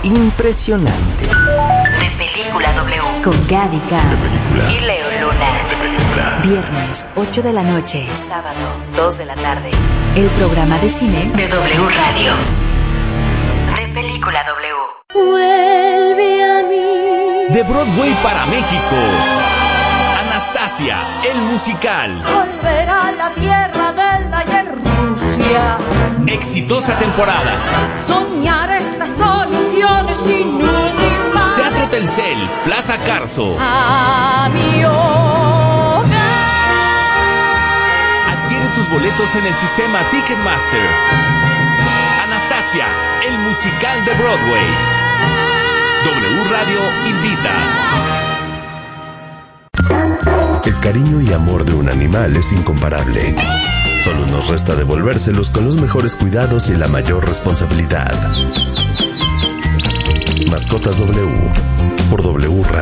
impresionante. De Película W. Con Gaby K. Y Leo Luna. Viernes, 8 de la noche. Sábado, 2 de la tarde. El programa de cine De W Radio. De Película W. Vuelve a mí. De Broadway para México. Anastasia, el musical. Volver a la tierra del ayer, Rusia. Exitosa temporada. Soñar estas soluciones inútiles. Teatro Telcel, Plaza Carso. A mi hogar. Adquiere tus boletos en el sistema Ticketmaster. Anastasia, el musical de Broadway. W Radio invita. El cariño y amor de un animal es incomparable. Solo nos resta devolvérselos con los mejores cuidados y la mayor responsabilidad. Mascotas W por W Radio.